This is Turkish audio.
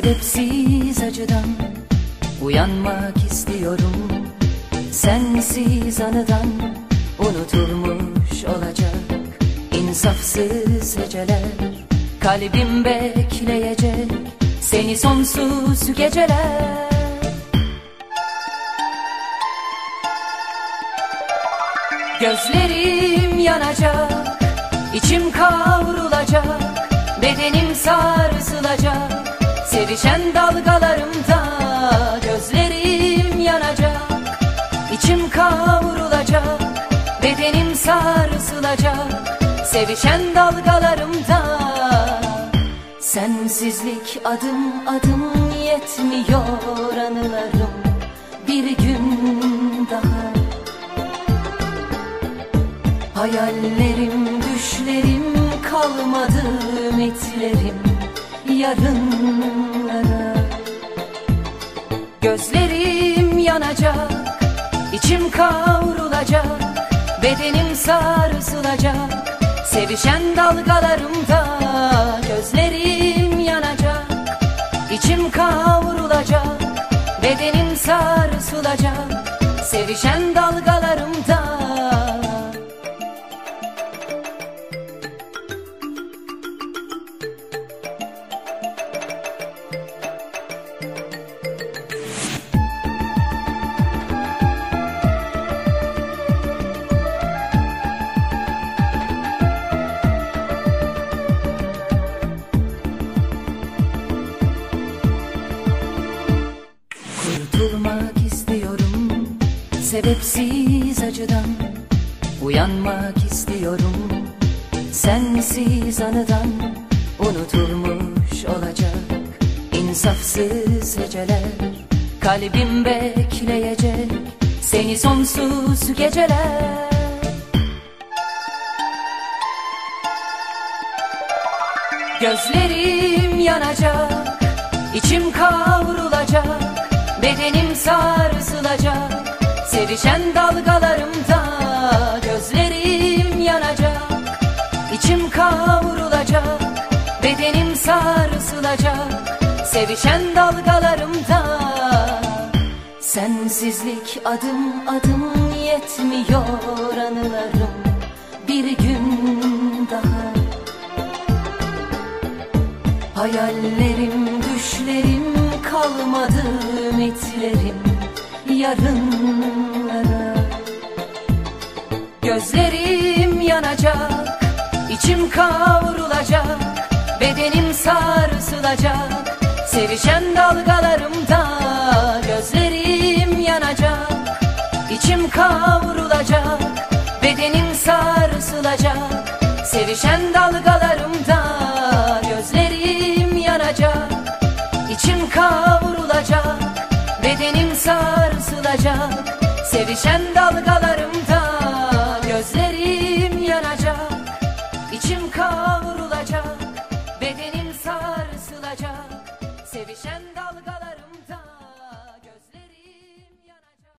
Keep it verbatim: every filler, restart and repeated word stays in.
Sebepsiz acıdan uyanmak istiyorum. Sensiz anıdan unutulmuş olacak insafsız heceler. Kalbim bekleyecek seni sonsuz geceler. Gözlerim yanacak, içim kavrulacak, bedenim sarsılacak sevişen dalgalarımda. Gözlerim yanacak, içim kavrulacak, bedenim sarsılacak sevişen dalgalarımda. Sensizlik adım adım yetmiyor anılarım bir gün daha. Hayallerim, düşlerim kalmadı, ümitlerim yarınlara. Gözlerim yanacak, içim kavrulacak, bedenim sarsılacak sevişen dalgalarımda. Gözlerim yanacak, içim kavrulacak, bedenim sarsılacak sevişen dalgalarımda. Kurtulmak istiyorum sebepsiz acıdan, uyanmak istiyorum. Sensiz anıdan unutulmuş olacak insafsız heceler. Kalbim bekleyecek seni sonsuz geceler. Gözlerim yanacak, içim kavrulacak, bedenim sarsılacak sevişen dalgalarımda. Gözlerim yanacak, içim kavrulacak, bedenim sarsılacak sevişen dalgalarımda. Sensizlik adım adım yetmiyor anılarım bir gün daha. Hayallerim, düşlerim kalmadı, ümitlerim yarınlara. Gözlerim yanacak, içim kavrulacak, bedenim sarsılacak sevişen dalgalarımda. Gözlerim yanacak, içim kavrulacak, bedenim sarsılacak sevişen dalgalarımda. Gözlerim yanacak, İçim kavrulacak, bedenim sarsılacak sevişen dalgalarım.